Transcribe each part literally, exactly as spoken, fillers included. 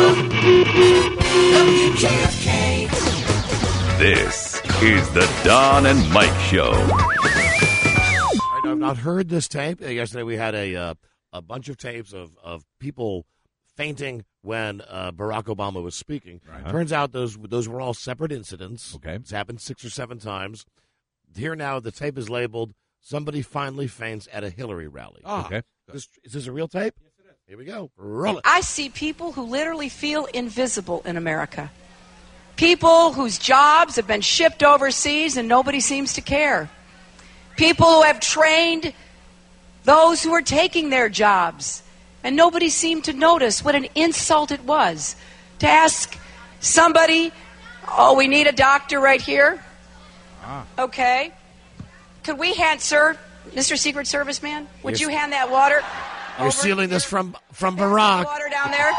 W J F K. This is the Don and Mike Show. I've not heard this tape. Yesterday we had a uh, a bunch of tapes of, of people fainting when uh, Barack Obama was speaking. Right. Turns out those those were all separate incidents. Okay. It's happened six or seven times. Here now, the tape is labeled, somebody finally faints at a Hillary rally. Ah, okay. This, is this a real tape? Yes, it is. Here we go. Roll it. I see people who literally feel invisible in America. People whose jobs have been shipped overseas and nobody seems to care. People who have trained those who are taking their jobs and nobody seemed to notice what an insult it was to ask somebody, oh, we need a doctor right here. Ah. Okay. Could we hand, sir, Mister Secret Service man, would You're, you hand that water? You're over stealing this here? from, from Barack. Water down there?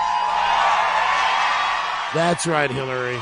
That's right, Hillary.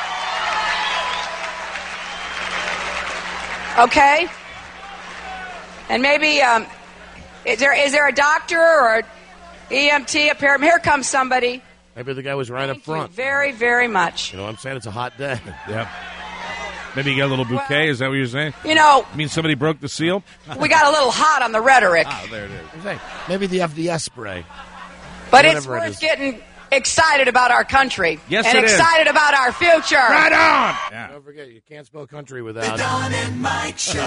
Okay. And maybe, um, is there is there a doctor or E M T up here? Here comes somebody. Maybe the guy was right Thank up front. you very, very much. You know what I'm saying? It's a hot day. Yep. Maybe you got a little bouquet. Well, is that what you're saying? You know, You mean somebody broke the seal? we got a little hot on the rhetoric, Ah, there it is. I'm saying, maybe the F D S spray. but it's whatever it worth is. getting excited about our country Yes, and it is. excited about our future. Right on! Yeah. Don't forget, you can't spell country without Don and Mike Show.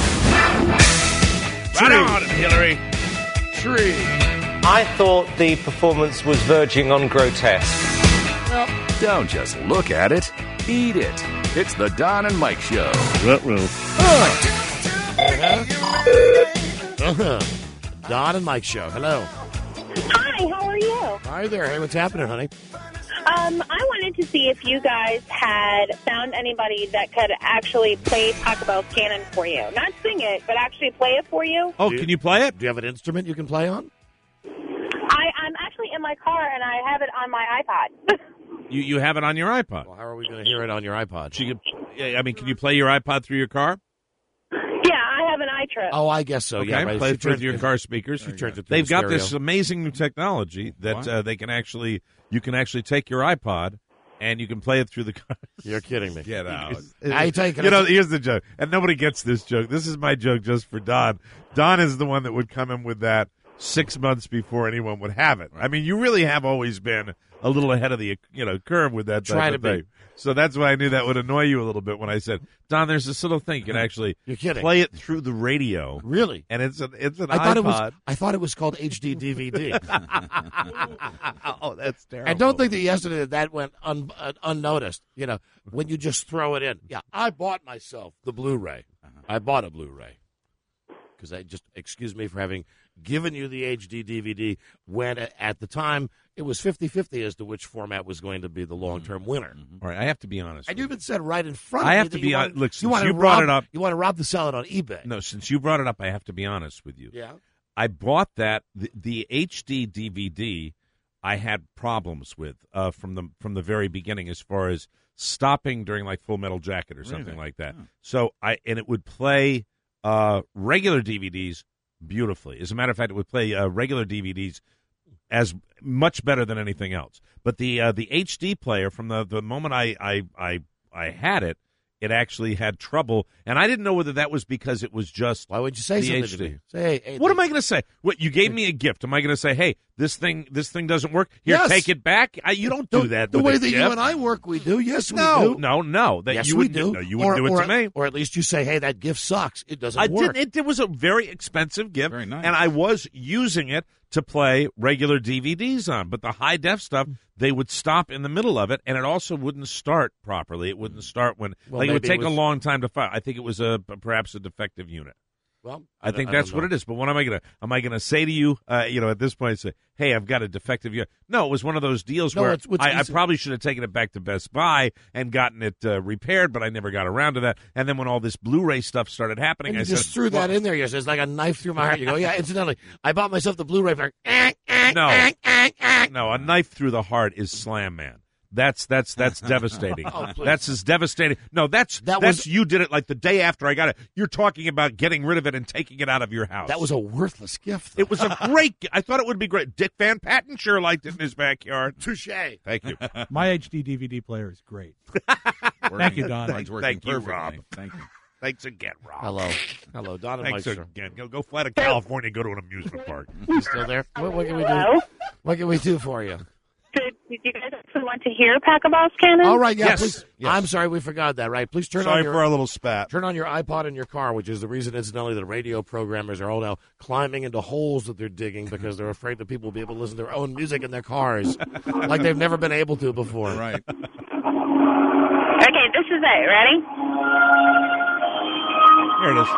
Right on, Hillary. tree. I thought the performance was verging on grotesque. Well, don't just look at it. Eat it. It's the Don and Mike Show. Uh-huh. Don and Mike Show. Hello. Hi, how are you? Hi there. Hey, what's happening, honey? Um, I wanted to see if you guys had found anybody that could actually play Taco Bell's Cannon for you. Not sing it, but actually play it for you. Oh, Do you- can you play it? Do you have an instrument you can play on? I, I'm actually in my car, and I have it on my iPod. You you have it on your iPod. Well, how are we going to hear it on your iPod? She could, yeah, I mean, can you play your iPod through your car? Yeah, I have an iTrip. Oh, I guess so. Okay, Yeah, right. play She it through turns- your car speakers. She turns it through They've the got stereo. this amazing new technology that uh, they can actually, you can actually take your iPod and you can play it through the car. You're kidding me. Get out. I tell you, can You I know, say- here's the joke, and nobody gets this joke. This is my joke just for Don. Don is the one that would come in with that six months before anyone would have it. I mean, you really have always been a little ahead of the you know curve with that type Try of to be. thing. So that's why I knew that would annoy you a little bit when I said, Don, there's this little thing you can actually You're kidding. play it through the radio, Really? and it's an it's an I thought iPod. it was. I thought it was called H D D V D. oh, that's terrible. And don't think that yesterday that went un, uh, unnoticed. You know, when you just throw it in. Yeah, I bought myself the Blu-ray. I bought a Blu-ray because I just excuse me for having given you the H D D V D when a- at the time it was fifty-fifty as to which format was going to be the long-term winner. All right, I have to be honest. And with you even said right in front of I me have that to be you hon- wanted, look, you, since wanted you to brought rob, it up- You want to rob the sell it on eBay. No, since you brought it up, I have to be honest with you. Yeah. I bought that the, the H D D V D. I had problems with uh, from the from the very beginning as far as stopping during like Full Metal Jacket or something Really? like that. Oh. So I and it would play uh, regular D V Ds beautifully. As a matter of fact, it would play uh, regular D V Ds as much better than anything else. But the uh, the H D player from the the moment I I I, I had it. It actually had trouble, and I didn't know whether that was because it was just Why would you say the something H D. to me? Say, hey, hey, What am I going to say? What you gave me a gift? Am I going to say, "Hey, this thing, this thing doesn't work. Here, Yes. take it back"? I, you don't do the, that. The with way a that gift. you and I work, we do. Yes, we No, do. no, no. That yes, you we would do. No, you wouldn't or, do it or, to me. Or at least you say, hey, that gift sucks. It doesn't I work. didn't. It, it was a very expensive gift, Very nice. and I was using it to play regular D V Ds on. But the high def stuff, they would stop in the middle of it, and it also wouldn't start properly. It wouldn't start when Well, like it would maybe it take a was- long time to fire. I think it was a perhaps a defective unit. Well, I think that's what it is. But what am I gonna? Am I gonna say to you? Uh, you know, at this point, say, "Hey, I've got a defective unit." No, it was one of those deals No, where it's- it's I, I easy. probably should have taken it back to Best Buy and gotten it uh, repaired, but I never got around to that. And then when all this Blu-ray stuff started happening, And I you just said, threw that well, in there. Yes, it's like a knife through my heart. You go, yeah. Incidentally, I bought myself the Blu-ray for. Eh, eh, No. eh, eh, eh. No, a knife through the heart is Slam Man. That's that's that's devastating. Oh, please. That's as devastating. No, that's That that's was- you did it like the day after I got it. You're talking about getting rid of it and taking it out of your house. That was a worthless gift. though. It was a great. gi- I thought it would be great. Dick Van Patten sure liked it in his backyard. touche. Thank you. My H D D V D player is great. Thank you, Don. It's working Thank you, perfectly. Rob. Thank you. Thanks again, Rob. Hello, hello, Don and Mike. Thanks Show. again. Go, go fly to California. Go to an amusement park. You still there? What, what can we do? Hello? What can we do for you? Did, did you guys actually want to hear Packaballs Cannon? All right, yeah. Yes. Please. Yes. I'm sorry, we forgot that. Right? Please turn Sorry on your for our little spat. turn on your iPod in your car, which is the reason, incidentally, that radio programmers are all now climbing into holes that they're digging because they're afraid that people will be able to listen to their own music in their cars, like they've never been able to before. Right. Okay, this is it. Ready? Here it is.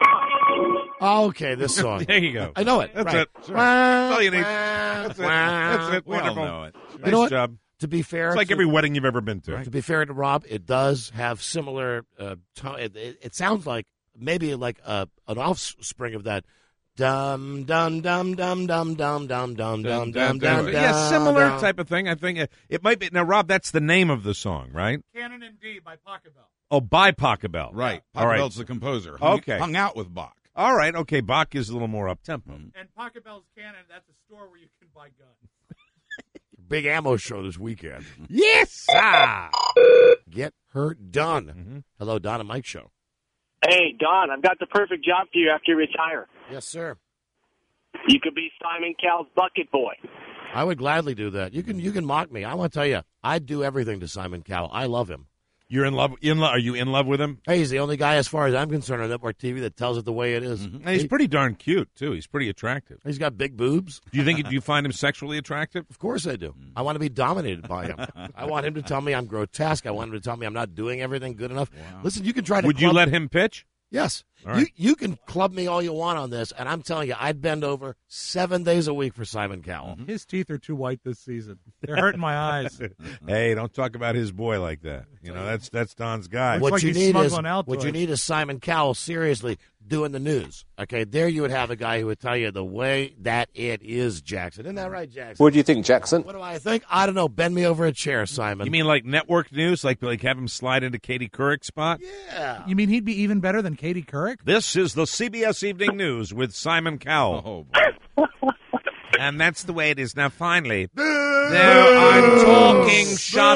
Okay, this song. There you go. I know it. That's right. it. Sure. That's all you need. That's it. That's it. We all Wonderful. know it. Nice You know what? job. To be fair, It's like to, every wedding you've ever been to. to be fair to Rob, it does have similar uh, tone. It, it, it sounds like maybe like a, an offspring of that. Dum dum dum dum dum dum dum dum dum dum dum. Yeah, similar type of thing. I think it, it might be. Now, Rob, that's the name of the song, right? Canon and D by Pachelbel. Oh, by Pachelbel. Right. All right. Pachelbel's the composer. Hung, Okay. Hung out with Bach. All right. Okay. Bach is a little more up tempo. And Pachelbel's Canon, that's a store where you can buy guns. Big ammo show this weekend. Yes. Ah. Get her done. Mm-hmm. Hello, Don and Mike show. Hey, Don, I've got the perfect job for you after you retire. Yes, sir. You could be Simon Cowell's bucket boy. I would gladly do that. You can you can mock me. I want to tell you, I'd do everything to Simon Cowell. I love him. You're in love. In love? Are you in love with him? Hey, he's the only guy, as far as I'm concerned, on network T V that tells it the way it is. And he's pretty darn cute too. He's pretty attractive. He's got big boobs. Do you think? Do you find him sexually attractive? Of course I do. I want to be dominated by him. I want him to tell me I'm grotesque. I want him to tell me I'm not doing everything good enough. Listen, you can try to. Would you club- let him pitch? Yes. All right. You you can club me all you want on this, and I'm telling you, I'd bend over seven days a week for Simon Cowell. His teeth are too white this season. They're hurting my eyes. Hey, don't talk about his boy like that. You know, that's that's Don's guy. Looks What like you he's need is smuggling Altoids. what you need is Simon Cowell seriously doing the news. Okay, there you would have a guy who would tell you the way that it is, Jackson. Isn't that right, Jackson? What do you think, Jackson? What do I think? I don't know. Bend me over a chair, Simon. You mean like network news? Like like have him slide into Katie Couric's spot? Yeah. You mean he'd be even better than Katie Couric? This is the C B S Evening News with Simon Cowell. Oh, boy. And that's the way it is. Now, finally, there I'm talking. Shut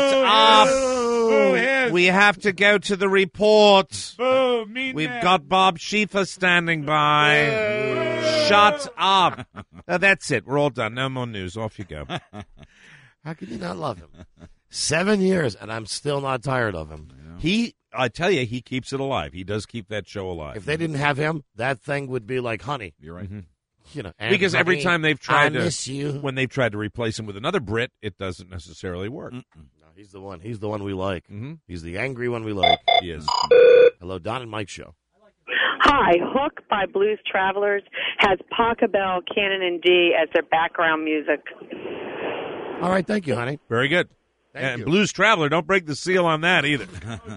up. We have to go to the report. We've got Bob Schieffer standing by. Shut up. Now, that's it. We're all done. No more news. Off you go. How can you not love him? Seven years, and I'm still not tired of him. He, I tell you, he keeps it alive. He does keep that show alive. If they didn't have him, that thing would be like honey. You're right. You know, Because every honey, time they've tried I to, miss you. when they've tried to replace him with another Brit, it doesn't necessarily work. No, he's the one. He's the one we like. Mhm. He's the angry one we like. He is. Hello, Don and Mike show. Hi, Hook by Blues Travelers has Pachelbel, Canon and D as their background music. All right, thank you, honey. Very good. Thank and you. Blues Traveler, don't break the seal on that either.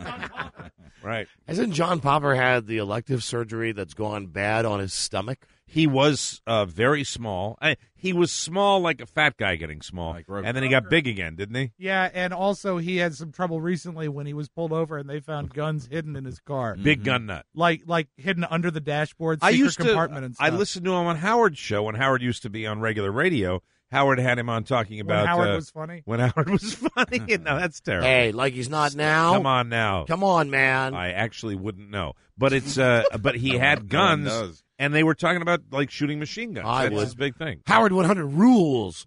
Right. Hasn't John Popper had the elective surgery that's gone bad on his stomach? He was uh, very small. I, he was small like a fat guy getting small. Like Rogan. And then he got big again, didn't he? Yeah, and also he had some trouble recently when he was pulled over and they found guns hidden in his car. Big gun nut. Like like hidden under the dashboard, I secret used to. compartment and stuff. I listened to him on Howard's show when Howard used to be on regular radio. Howard had him on talking When about Howard uh, was funny? When Howard was funny. No, that's terrible. Hey, like he's not now. Come on now. Come on, man. I actually wouldn't know, but it's. Uh, but he had No one guns, does. and they were talking about like shooting machine guns. I That's would. his big thing. Howard one hundred rules.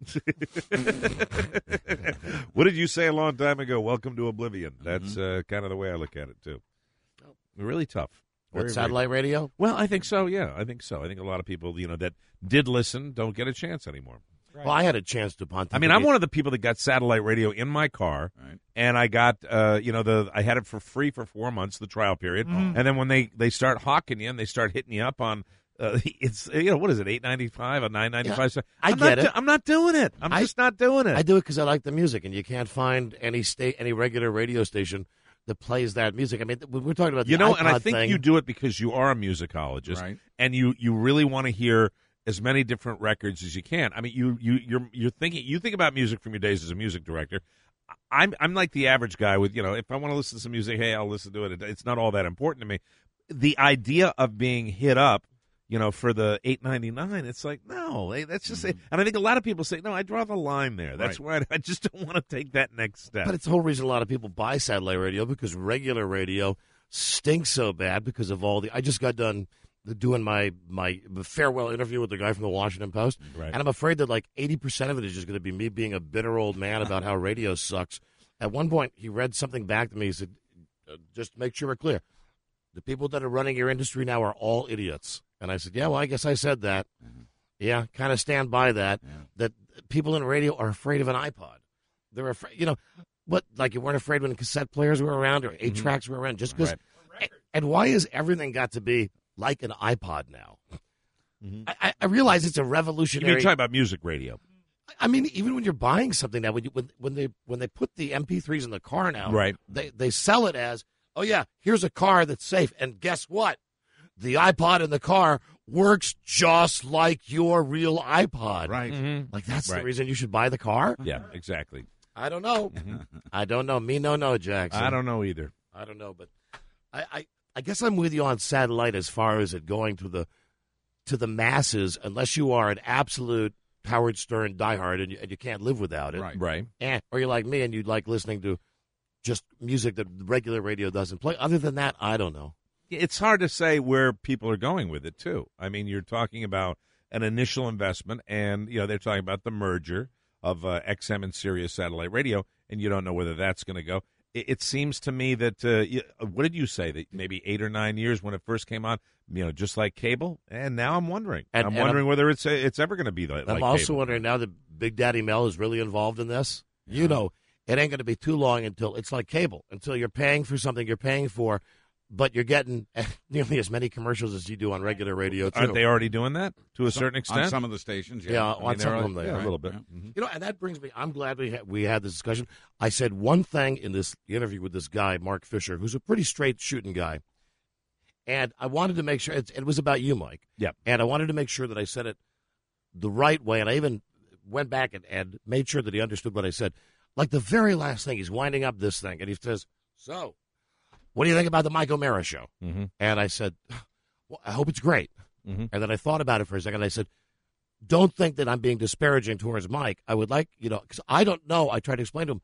What did you say a long time ago? Welcome to oblivion. That's uh, kind of the way I look at it too. Really tough. What, Very, very satellite radio? Well, I think so. Yeah, I think so. I think a lot of people, you know, that did listen don't get a chance anymore. Well, I had a chance to punt. I mean, I'm one of the people that got satellite radio in my car, Right. and I got, uh, you know, the I had it for free for four months, the trial period, and then when they, they start hawking you and they start hitting you up on, uh, it's you know what is it, eight ninety five or nine ninety five? Yeah, I I'm get not it. do- I'm not doing it. I'm I- just not doing it. I do it because I like the music, and you can't find any state, any regular radio station that plays that music. I mean, when we're talking about the You know, and I iPod think thing, you do it because you are a musicologist, Right. and you, you really want to hear as many different records as you can. I mean, you you you're you're thinking you think about music from your days as a music director. I'm I'm like the average guy with, you know, if I want to listen to some music, hey, I'll listen to it. It's not all that important to me. The idea of being hit up, you know, for the eight ninety-nine, it's like, no, hey, that's just, mm-hmm. and I think a lot of people say, no, I draw the line there. That's Right. why I, I just don't want to take that next step. But it's the whole reason a lot of people buy satellite radio, because regular radio stinks so bad because of all the. I just got done doing my my farewell interview with the guy from the Washington Post, Right. and I'm afraid that like eighty percent of it is just going to be me being a bitter old man about how radio sucks. At one point, he read something back to me. He said, uh, "Just to make sure we're clear, the people that are running your industry now are all idiots." And I said, yeah, well, I guess I said that. Mm-hmm. Yeah, kind of stand by that, yeah. That people in radio are afraid of an iPod. They're afraid, you know, what, like you weren't afraid when cassette players were around or eight-tracks mm-hmm. were around, just because. Right. And why has everything got to be like an iPod now? Mm-hmm. I, I realize it's a revolutionary. You're talking about music radio. I mean, even when you're buying something now, when, you, when, when they when they put the M P threes in the car now, right. they, they sell it as, oh, yeah, here's a car that's safe. And guess what? The iPod in the car works just like your real iPod. Right. Mm-hmm. Like, that's right. the reason you should buy the car? Yeah, exactly. I don't know. Mm-hmm. I don't know. Me no no, Jackson. I don't know either. I don't know, but I, I, I guess I'm with you on satellite as far as it going to the to the masses, unless you are an absolute Howard Stern diehard and you, and you can't live without it. Right. Right. And, or you're like me and you like listening to just music that regular radio doesn't play. Other than that, I don't know. It's hard to say where people are going with it, too. I mean, you're talking about an initial investment, and, you know, they're talking about the merger of uh, X M and Sirius satellite radio, and you don't know whether that's going to go. It, it seems to me that, uh, you, what did you say, that maybe eight or nine years when it first came on, you know, just like cable? And now I'm wondering. And, I'm and wondering I'm, whether it's it's ever going to be like, I'm like also cable. wondering now that Big Daddy Mel is really involved in this. Yeah. You know, it ain't going to be too long until it's like cable, until you're paying for something you're paying for, but you're getting nearly as many commercials as you do on regular radio, too. Aren't they already doing that to a some, certain extent? On some of the stations, yeah. Yeah, I on mean, some of are, them they yeah, are. a little bit. Yeah. Mm-hmm. You know, and that brings me, I'm glad we had, we had this discussion. I said one thing in this interview with this guy, Mark Fisher, who's a pretty straight-shooting guy, and I wanted to make sure, it, it was about you, Mike. Yeah. And I wanted to make sure that I said it the right way, and I even went back and, and made sure that he understood what I said. Like the very last thing, he's winding up this thing, and he says, so, what do you think about the Mike O'Mara show? Mm-hmm. And I said, well, I hope it's great. Mm-hmm. And then I thought about it for a second. I said, don't think that I'm being disparaging towards Mike. I would like, you know, because I don't know. I tried to explain to him,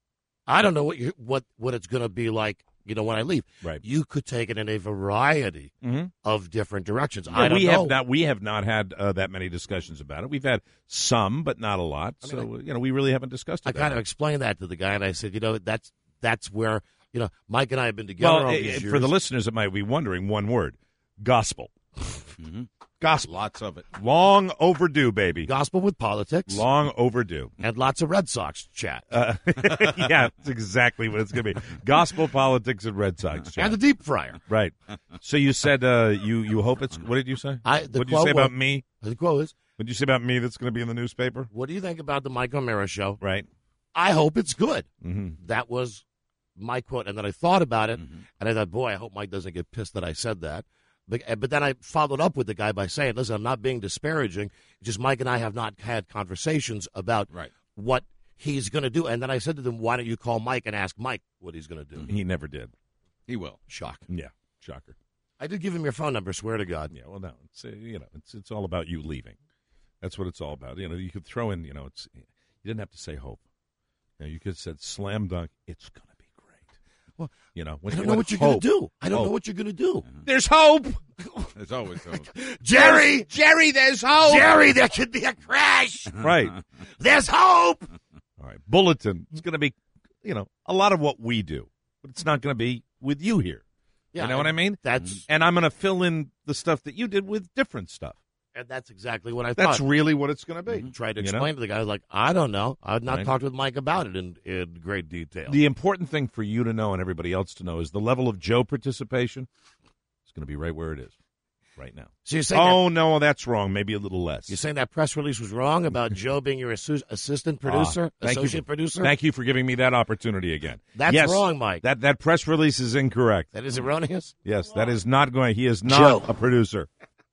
I don't know what you, what what it's going to be like, you know, when I leave. Right. You could take it in a variety mm-hmm. of different directions. Yeah, I don't we know. have not. We have not had uh, that many discussions about it. We've had some, but not a lot. I mean, so I, you know, we really haven't discussed it. I kind of much. explained that to the guy, and I said, you know, that's that's where, you know, Mike and I have been together well, all uh, these years. for the listeners that might be wondering, one word: gospel. Mm-hmm. Gospel. Lots of it. Long overdue, baby. Gospel with politics. Long overdue. And lots of Red Sox chat. Uh, yeah, that's exactly what it's going to be. Gospel, politics, and Red Sox chat. And the deep fryer. Right. So you said uh, you you hope it's. What did you say? I, what did you say about was, me? The quote is, what did you say about me that's going to be in the newspaper? what do you think about the Mike O'Mara show? Right. I hope it's good. Mm-hmm. That was my quote. And then I thought about it, Mm-hmm. and I thought, boy, I hope Mike doesn't get pissed that I said that. But, but then I followed up with the guy by saying, listen, I'm not being disparaging. It's just Mike and I have not had conversations about right. what he's going to do. And then I said to them, why don't you call Mike and ask Mike what he's going to do? He never did. He will. Shock. Yeah, shocker. I did give him your phone number, swear to God. Yeah, well, no, it's uh, you know, it's it's all about you leaving. That's what it's all about. You know, you could throw in, you know, it's you didn't have to say hope. You know, you could have said slam dunk. It's gonna be great. Well, you know, when, I don't when know what you're hope, going to do. I don't hope. know what you're going to do. There's hope. There's always hope. Jerry, Jerry, there's hope. Jerry, there could be a crash. Right. There's hope. All right. Bulletin. It's going to be, you know, a lot of what we do, but it's not going to be with you here. Yeah, you know what I mean? That's and I'm going to fill in the stuff that you did with different stuff. and that's exactly what I That's thought. really what it's going to be. Mm-hmm. Tried to You explain know? to the guy, I was like, I don't know. I've not Right. talked with Mike about it in, in great detail. The important thing for you to know and everybody else to know is the level of Joe participation is going to be right where it is right now. So you're saying Oh, that, no, that's wrong. Maybe a little less. you're saying that press release was wrong about Joe being your assu- assistant producer, Ah, thank associate you. producer? Thank you for giving me that opportunity again. That's yes, wrong, Mike. That that press release is incorrect. That is erroneous? Yes, that is not going. He is not Joe. a producer.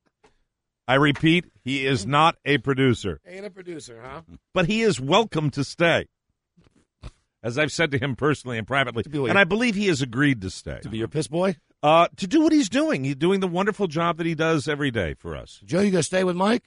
I repeat, he is not a producer. Ain't a producer, huh? But he is welcome to stay. as I've said to him personally and privately, To be what and you- I believe he has agreed to stay. To be your piss boy? Uh, to do what he's doing. He's doing the wonderful job that he does every day for us. Joe, you going to stay with Mike?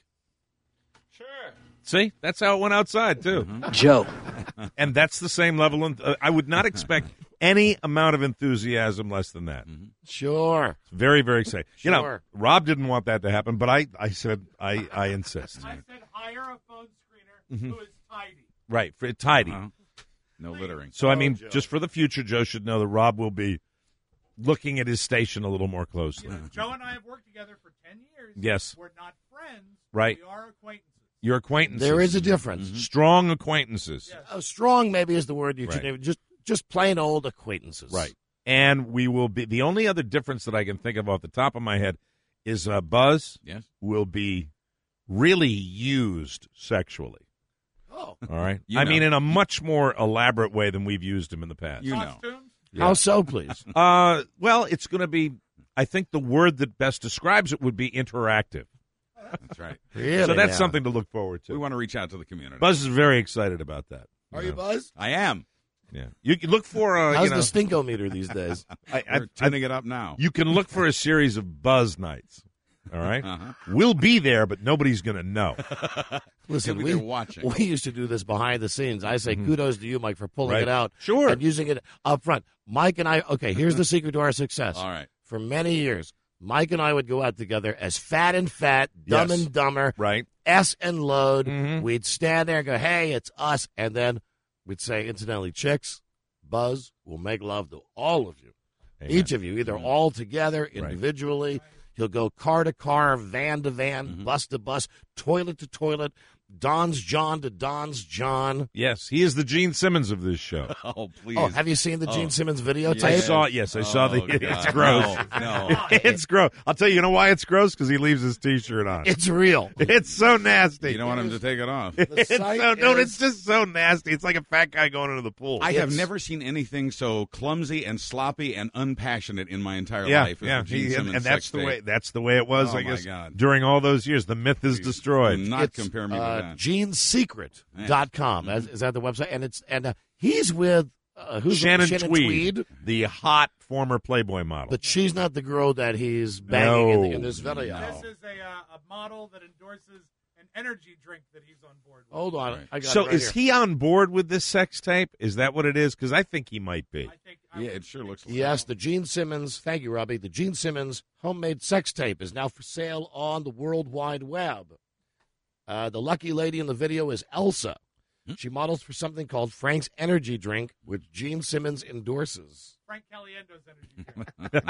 See, that's how it went outside, too. Joe. And that's the same level. Of, uh, I would not expect any amount of enthusiasm less than that. Sure. Very, very exciting. You know, Sure. Rob didn't want that to happen, but I, I said, I, I insist. I said hire a phone screener Mhm. who is tidy. Right, for tidy. Uh-huh. No littering. So, I Oh, mean, Joe. just for the future, Joe should know that Rob will be looking at his station a little more closely. Joe and I have worked together for ten years. Yes. We're not friends. Right. We are acquaintances. Your acquaintances. There is a difference. Strong acquaintances. Uh, strong maybe is the word you should Right. name. Just, just plain old acquaintances. Right. And we will be, the only other difference that I can think of off the top of my head is uh, Buzz Yes. will be really used sexually. Oh. All right. You I know. mean, in a much more elaborate way than we've used him in the past. You know. Costumes? How so, please? Uh, well, it's going to be, I think the word that best describes it would be interactive. That's right. Really? So that's now? something to look forward to. We want to reach out to the community. Buzz is very excited about that. Are you Buzz? I am. Yeah. You can look for uh, How's you know, the stinko meter these days? I, I, We're tuning it up now. you can look for a series of Buzz nights. All right. Uh-huh. We'll be there, but nobody's going to know. Listen, You'll be we, there watching. we used to do this behind the scenes. I say kudos to you, Mike, for pulling Right. it out. Sure. And using it up front. Mike and I, okay, here's the secret to our success. All right. For many years, Mike and I would go out together as Fat and Fat, Dumb Yes. and Dumber, Right. S and Load. Mhm. We'd stand there and go, hey, it's us. And then we'd say, incidentally, chicks, Buzz will make love to all of you. Amen. Each of you, either all together, Right. individually. He'll go car to car, van to van, Mm-hmm. bus to bus, toilet to toilet, Don's John to Don's John. Yes, he is the Gene Simmons of this show. Oh, please. Oh, have you seen the Gene Oh. Simmons videotape? I saw it. Yes, I saw the. Oh, It's God. gross. No, no. It's gross. I'll tell you. You know why it's gross? Because he leaves his T-shirt on. It's real. It's so nasty. You don't want him to take it off. It's site so no. is- It's just so nasty. It's like a fat guy going into the pool. I have It's- never seen anything so clumsy and sloppy and unpassionate in my entire yeah, life. as yeah. the Gene He- and, Simmons and that's sex the tape. way. That's the way it was. Oh, I my guess God. during all those years, the myth is Do destroyed. not It's, compare me uh, with that. gene secret dot com. Is, is that the website? And it's and uh, he's with uh, who's Shannon, Shannon Tweed, Tweed, the hot former Playboy model. but she's not the girl that he's banging in, the, in No. this video. This is a, uh, a model that endorses an energy drink that he's on board with. Hold on, Right. I got so it right is here. he on board with this sex tape? Is that what it is? Because I think he might be. I think I Yeah, would it sure think looks so. like Yes, the Gene Simmons. Thank you, Robbie. The Gene Simmons homemade sex tape is now for sale on the World Wide Web. Uh, the lucky lady in the video is Elsa. She models for something called Frank's Energy Drink, which Gene Simmons endorses. Frank Caliendo's energy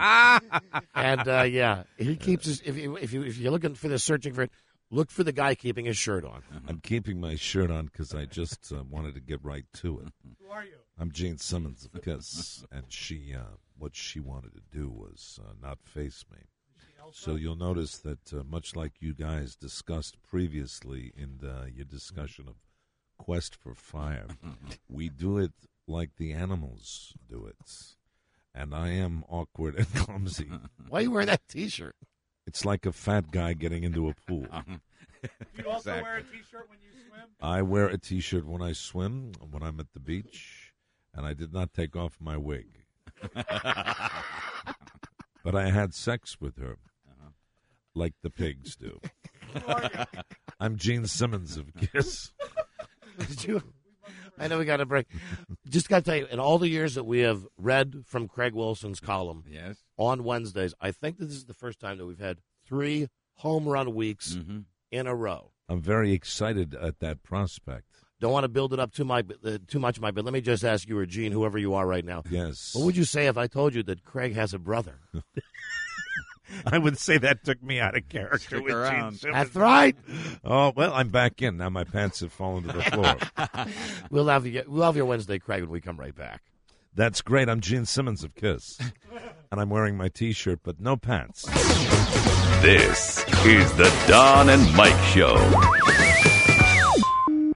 drink. And uh, yeah, he keeps his. If you if you if you're looking for this, searching for it, look for the guy keeping his shirt on. I'm keeping my shirt on because I just uh, wanted to get right to it. Who are you? I'm Gene Simmons of Kiss, and she, uh, what she wanted to do was uh, not face me. So you'll notice that, uh, much like you guys discussed previously in uh, your discussion of Quest for Fire, we do it like the animals do it. And I am awkward and clumsy. Why are you wearing that T-shirt? It's like a fat guy getting into a pool. Do you also Exactly. wear a T-shirt when you swim? I wear a T-shirt when I swim, when I'm at the beach, and I did not take off my wig. But I had sex with her, like the pigs do. Who are you? I'm Gene Simmons of Kiss. Did you? I know we got to break. Just got to tell you, in all the years that we have read from Craig Wilson's column Yes. on Wednesdays, I think that this is the first time that we've had three home run weeks Mm-hmm. in a row. I'm very excited at that prospect. Don't want to build it up too, my, uh, too much, Mike, but let me just ask you or Gene, whoever you are right now. Yes. What would you say if I told you that Craig has a brother? I would say that took me out of character Stick with Gene around. Simmons. That's right. Oh, well, I'm back in. Now my pants have fallen to the floor. We'll have you. We'll have your Wednesday, Craig, when we come right back. That's great. I'm Gene Simmons of Kiss. And I'm wearing my T-shirt, but no pants. This is the Don and Mike Show.